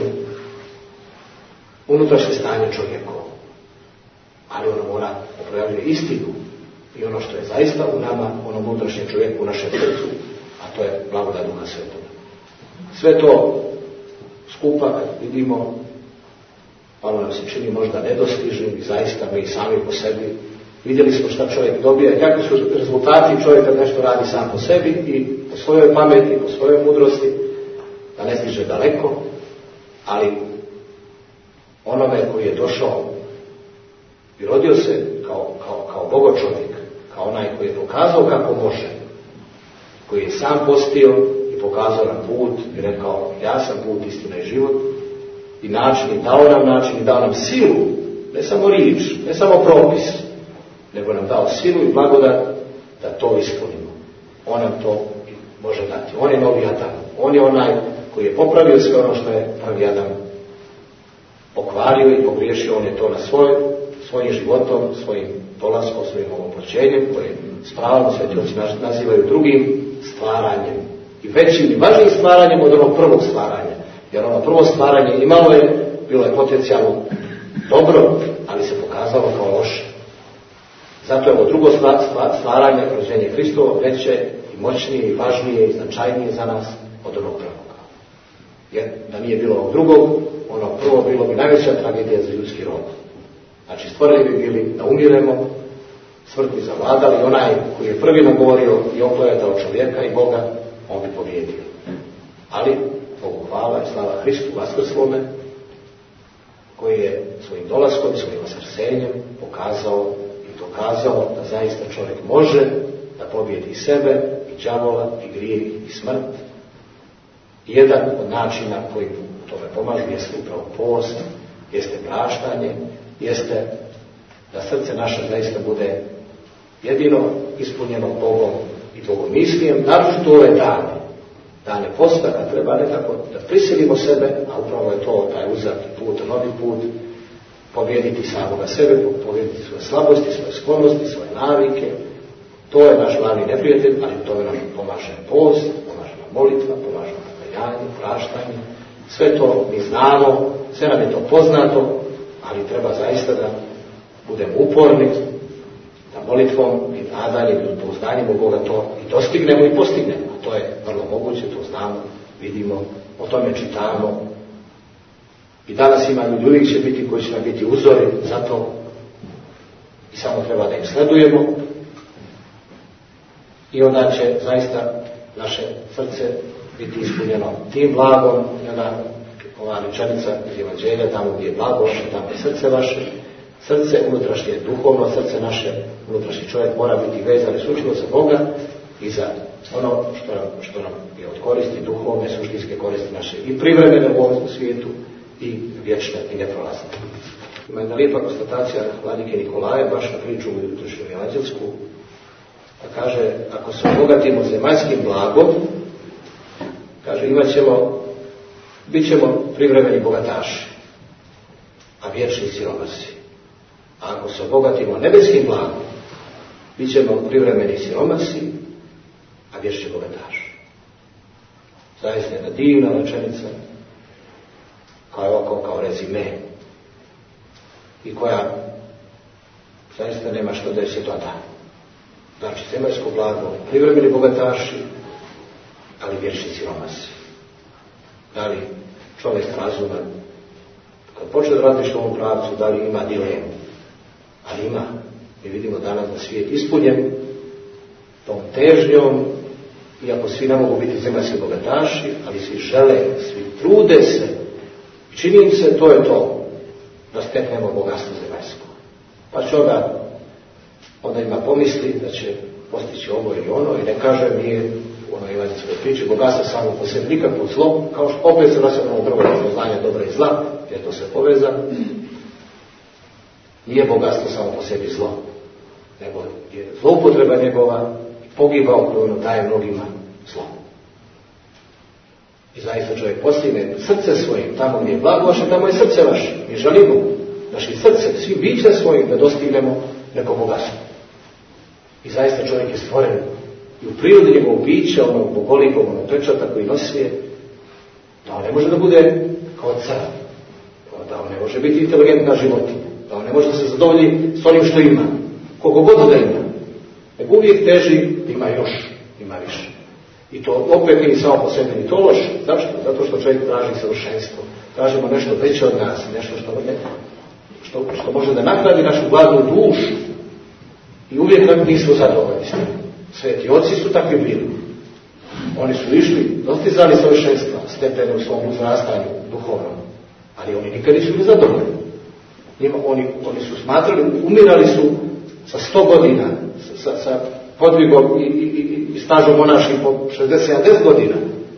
unutrašnje stanje čovjekovo. Ali ono mora da projavljuje istinu i ono što je zaista u nama, onom unutrašnjem čovjeku, u našem srcu, a to je blagodat Duha Svetoga. Sve to skupa kad vidimo, malo nam se čini možda nedostižnim i zaista mi sami po sebi vidjeli smo šta čovjek dobija i kakvi su rezultati čovjek kad nešto radi sam po sebi i po svojoj pameti, po svojoj mudrosti, da ne stiže daleko, ali onome koji je došao i rodio se kao Bogo čovjek, kao onaj koji je pokazao kako može, koji je sam postio i pokazao nam put i rekao ja sam put, istina i život i način, i dao nam silu, ne samo riječ, ne samo propis, nego nam dao silu i blagodat da to ispunimo. On nam to može dati. On je novi Adam. On je onaj koji je popravio sve ono što je prvi Adam pokvario i pogriješio. On je to na svojim životom, svojim dolaskom, svojim ovopoćenjem, koje s pravom sveti oci nazivaju drugim stvaranjem. I većim i važnijim stvaranjem od onog prvog stvaranja. Jer ono prvo stvaranje bilo je potencijalno dobro, ali se pokazalo kao loše. Zato je ovo drugo stvaranje, rođenje Hristovo, veće i moćnije i važnije i značajnije za nas od onog prvog. Jer da nije bilo ovog drugog, ono prvo bilo bi najveća tragedija za ljudski rod. Znači stvorili bi bili da umiremo, smrt bi zavladali, onaj koji je prvi nagovorio i oklevetao čovjeka i Boga, on bi pobjedio. Ali Bogu hvala i slava Hristu vaskrslome, koji je svojim dolaskom i svojim vaskrsenjem pokazao i dokazao da zaista čovjek može da pobjedi i sebe, i đavola, i grijeh, i smrt. I jedan od načina koji u tome pomažu jeste upravo post, jeste praštanje, jeste da srce naše zaista bude jedino ispunjeno Bogom i Bogomislijem, naročito ove dane posta, kad treba nekako da prisilimo sebe, a upravo je to taj uzaki put, novi put, pobjediti samoga sebe, pobjediti svoje slabosti, svoje sklonosti, svoje navike. To je naš glavni neprijatelj, ali u tome nam pomaže post, pomaže nam molitva, pomaže nam pokajanje, praštanje. Sve to mi znamo, sve nam je to poznato, ali treba zaista da budemo uporni, da molitvom i nadanjem i pouzdanjem u Boga to i dostignemo i postignemo. A to je vrlo moguće, to znamo, vidimo, o tome čitamo. I danas ima ljudi, uvijek će biti koji će nam biti uzori za to i samo treba da im sledujemo i onda će zaista naše srce biti ispunjeno tim blagom, i onda ova rečenica iz Evanđelja, tamo gdje je blago vaše, tamo je srce vaše. Srce unutrašnje, duhovno srce naše, unutrašnji čovjek mora biti vezan isključivo za Boga i za ono što nam je od koristi, duhovne, suštinske koristi naše i privremene u ovom svijetu i vječne i neprolazne. Ima jedna lijepa konstatacija vladike Nikolaja, baš na priču u jutrošnju evanđelsku, pa kaže, ako se obogatimo zemaljskim blagom, kaže, bit ćemo privremeni bogataši, a vječni siromasi. A ako se obogatimo nebeskim blagom, bit ćemo privremeni siromasi, a vječni bogataši. Zaista jedna divna rečenica, kao rezime, i koja zaista nema što da je se doda. Znači, zemaljsko blago, privremeni bogataši, ali vječni siromasi. Da li čovjek razuman, kad počne da radiš u ovom pravcu, da li ima dilemu? Ali ima. Mi vidimo danas da svijet ispunjen tom težnjom, iako svi ne mogu biti zemaljski bogataši, ali svi žele, svi trude se, i čini im se, to je to, da steknemo bogatstvo zemaljsko. Pa će onda ima pomisli da će postići ovo ili ono, i ne kaže, nije u onoj evanđelskoj priči bogatstvo samo po sebi nikakvo zlo, kao što opet se vraćamo u prvo poznanje dobra i zla, jer to se poveza. Nije bogatstvo samo po sebi zlo, nego je zloupotreba njegova i pogibao koju ono daje mnogima zlo. I zaista čovjek postigne srce svojim, tamo gdje je blago vaše, tamo je srce vaše. Mi želimo naši srce, svi biće svojim da dostignemo neko bogatstvo. I zaista čovjek je stvoren i u prirodi njegovog bića, onog bogolikog, onog pečata koji nosi, da on ne može da bude kao car, da on ne može biti inteligentna životinja, da on ne može da se zadovolji s onim što ima, koliko god da ima, nego uvijek teži da ima još, ima više. I to opet nije samo po sebi ni to loše. Zašto? Zato što čovjek traži savršenstvo. Tražimo nešto veće od nas, nešto što može da napravi našu gladnu dušu. I uvijek nismo zadovoljni s tim. Sveti oci su takvi bili. Oni su išli, dostizali savršenstva, stepene u svom uzrastanju duhovnom. Ali oni nikad nisu bili zadovoljni. Oni su smatrali, umirali su sa 100 godina, sa podvigom i stažom monaškim po 60-70 godina.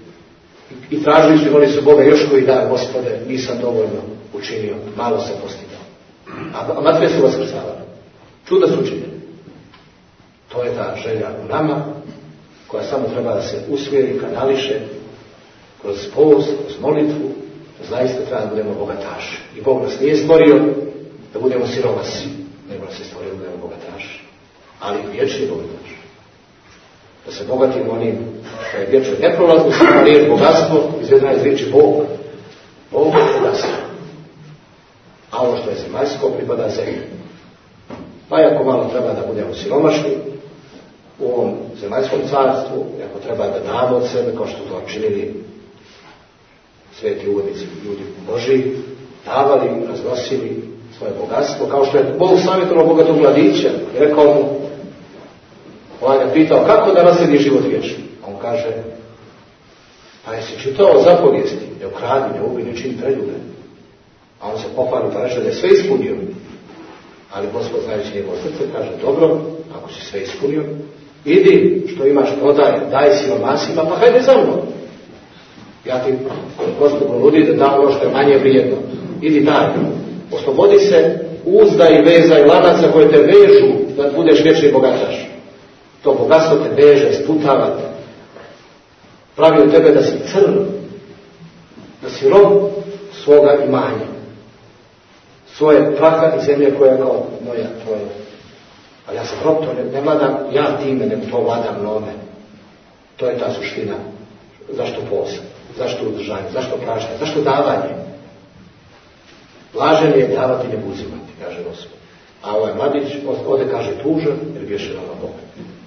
I tražili su, oni su Boga još koji dan, Gospode, nisam dovoljno učinio, malo sam postigao. A matre su vaskrcavali. Čuda su učinjeni. To je ta želja u nama, koja samo treba da se usmjeri, kanališe, kroz post, kroz molitvu, zaista treba da budemo bogataši. I Bog nas nije stvorio da budemo siromasi, nego nas je stvorio da budemo bogataši. Ali vječni bogataši. Da se bogatimo onim što je vječno neprolazno, sama riječ bogatstvo, izvedena iz riječi Bog. Bog je bogatstvo. A ono što je zemaljsko pripada zemlji. Pa ako malo treba da budemo siromašni u ovom zemaljskom carstvu, ako treba da damo od sebe, kao što to činili sveti uvodnici, ljudi Božiji, davali, raznosili svoje bogatstvo, kao što je Bog savjetovao bogatog mladića i rekao mu, ovaj ga pitao, kako da nasledi život vječni? A on kaže, pa jesi čitao zapovijesti, ne ukradi, ne ubij, ne čini preljube. A on se pohvali pa reče da je sve ispunio. Ali Gospod, znajući njegovo srce, kaže, dobro, ako si sve ispunio, idi, što imaš, daj siromasima, pa hajde za mnom. Ja ti, Gospod ponudi da da ono što je manje vrijedno. Idi daj. Oslobodi se uzda i veza i lanaca koje te vežu da budeš vječni bogataš. To bogatstvo te veže, sputava te. Pravi od tebe da si crn, da si rob svoga imanja. Svoje praha i zemlje koja je kao moja, tvoja. Ali ja sam rob, to ne vladam ja time, nego to vladam nome. To je ta suština. Zašto post? Zašto udržanje? Zašto praštanje? Zašto davanje? Blažen je davati, ne uzimati, kaže Gospod. A ovaj mladić ode kaže tužan, jer bješe na Boga.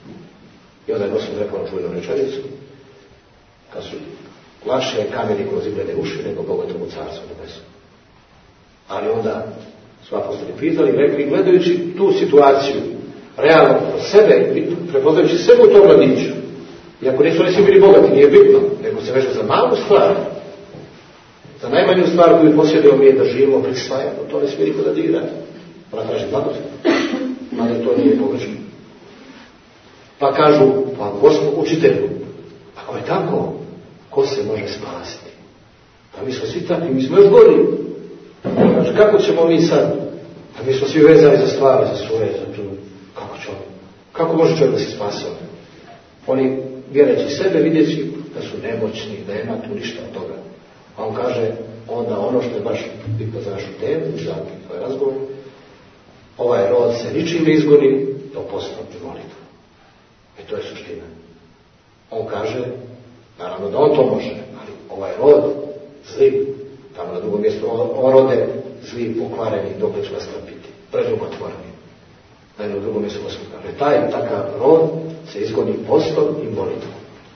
I onda je Gospod rekao na čuvenu rečenicu, kad su lakše kameni kroz iglede uši, nego bogatomu carstvu nebeskom. Ali onda su apostoli pitali i rekli, gledajući tu situaciju, realno kroz sebe, prepoznajući sebe u tom mladiću, Iako nisu oni svi bili bogati, nije bitno, nego se veže za malu stvar. Za najmanju stvar koju posjedujemo mi je da živimo, prisvajamo, to ne smije niko da dira. Ona traži blagost, ali to nije pogrešno. Pa kažu, pa Gospod učitelju, ako je tako, ko se može spasiti? Pa mi smo svi takvi, mi smo još gori. Kaže, kako ćemo mi sad? Pa mi smo svi vezani za stvari, za svoje, za tu. Kako će on? Kako može čovjek da se spasi? Oni, vjereći sebe, vidjeći da su nemoćni, da nema tu ništa od toga. A on kaže, onda ono što je baš bitno za našu temu, za tvoj razgovor, ovaj rod se ničim ne izgoni do postom i molitvom. I to je suština. On kaže, naravno da on to može, ali ovaj rod zli, tamo na drugom mjestu, on rode zli, pokvareni, dok će vas trpiti, preljubotvorni. Na jednom drugom mjestu Gospod kaže, taj takav rod se izgoni postom i molitvom.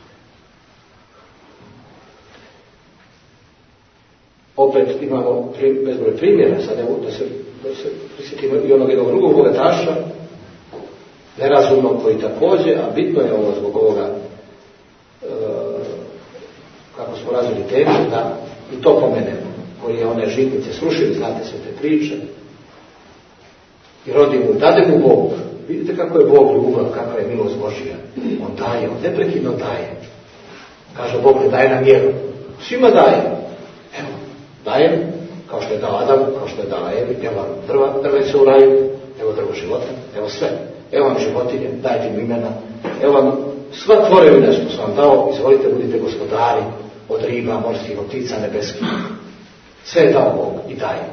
Opet imamo bezbroj primjera, sad evo da se prisjetimo i onog jednog drugog bogataša, nerazumnog koji također, a bitno je ovo zbog ovoga, kako smo razvili temu, da i to pomenemo, koji je one žitnice srušili, znate sve te priče, i rodi mu, dade mu Bog. Vidite kako je Bog ljubav, kakva je milost Božija. On daje, on neprekidno daje. Kaže Bog ne daje na mjeru. Svima daje. Evo, dajem, kao što je dao Adam, kao što je dao Evi, evo vam drveće u raju, evo drvo života, evo sve. Evo vam životinje, dajte im imena. Evo vam sva tvorevina što sam vam dao, izvolite, budite gospodari od riba, morskih, od ptica nebeskih. Sve je dao Bog i daje.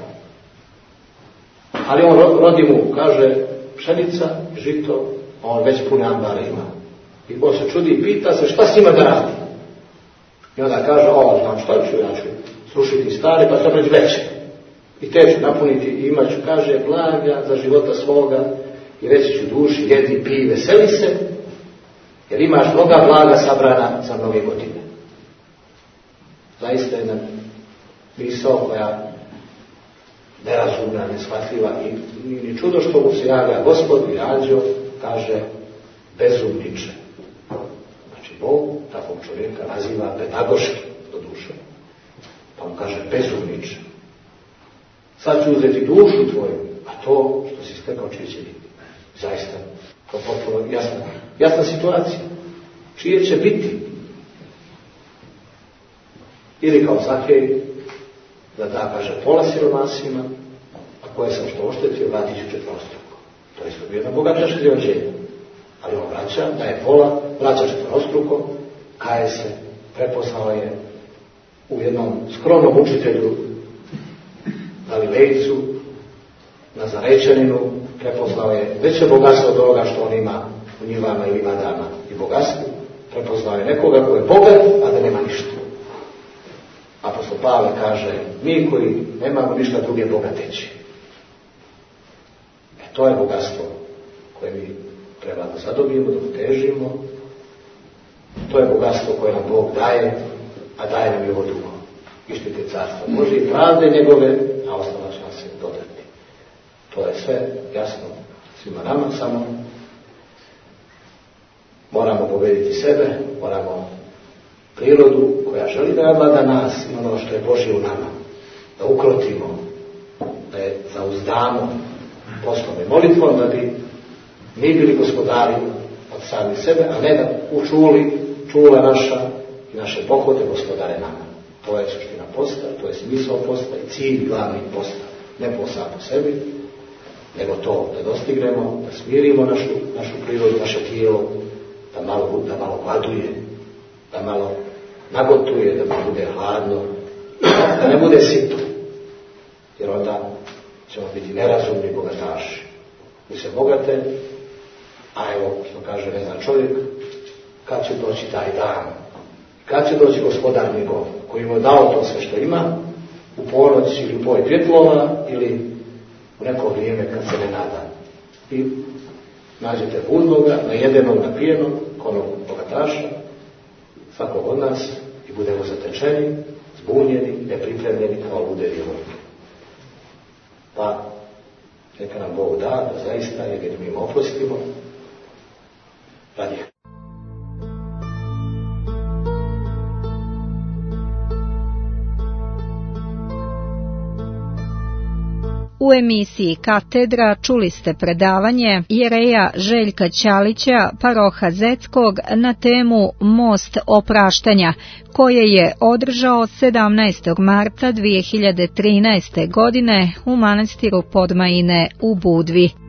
Ali on rodi mu, kaže, pšenica, žito, on već pune ambare ima. I Bog se čudi i pita se šta s njima da radi. I onda kaže, znam šta ću, ja ću slušiti stare, pa sad reći veće. I te ću napuniti i imat ću, kaže, blaga za života svoga i reći ću duši, jedi, pij, veseli se, jer imaš mnoga blaga sabrana za mnoge godine. Zaista jedna misao koja nerazumna, neshvatljiva i ni čudo što mu se javlja Gospod i anđeo, kaže bezumniče. Znači Bog takvog čovjeka naziva pedagoški do duše. Pa mu kaže bezumniče. Sad ću uzeti dušu tvoju, a to što si stekao čije će biti. Zaista, to potpuno jasna situacija. Čije će biti? Ili kao Zakej, da kaže pola siromasima, a koje sam što oštetio, vratit ću četvorostruko. To je isto bio jedan bogataški rođenje. Ali on vraća, daje pola, vraća četvorostruko, kaje se, prepoznao je u jednom skromnom učitelju, Galilejcu, Nazarečaninu, prepoznao je veće bogatstvo od ovoga što on ima u njivama i livadama i bogatstvu. Prepoznao je nekoga koji je bogat, a da nema ništa. Apostol Pavle kaže, mi koji nemamo ništa druge bogateći. To je bogatstvo koje mi treba da zadobijemo, da težimo. To je bogatstvo koje nam Bog daje, a daje nam i ovo drugo. Ištite carstvo Božje i pravde njegove, a ostalo će nam se dodati. To je sve jasno svima nama, samo moramo pobediti sebe, moramo prirodu koja želi da vlada nas i ono što je Božje u nama, da ukrotimo, da je zauzdamo postom i molitvom, da bi mi bili gospodari od sami sebe, a ne da čula naša i naše pohode gospodare nama. To je suština posta, to je smisao posta i cilj glavni posta. Ne posta po sebi, nego to da dostignemo, da smirimo našu prirodu, naše tijelo, da malo gladuje, da malo nagotuje, da ne bude hladno, da ne bude sito. Jer onda ćemo biti nerazumni bogataši. Mi se bogate, a evo, što kaže ne zna čovjek, kad će doći taj dan, kad će doći gospodar njegov, koji mu je dao to sve što ima, u ponoć ili u poj Pjetlova, ili u neko vrijeme kad se ne nada. I nađete budnoga, najedenog, napijenog, konog bogataša, svakog od nas, i budemo zatečeni, zbunjeni, nepripremljeni kao lude djevojke. Pa, neka nam Bog da zaista, jer mi oprostimo, radi. U emisiji Katedra čuli ste predavanje jereja Željka Ćalića, paroha Zeckog, na temu Most opraštanja, koje je održao 17. marta 2013. godine u manastiru Podmajine u Budvi.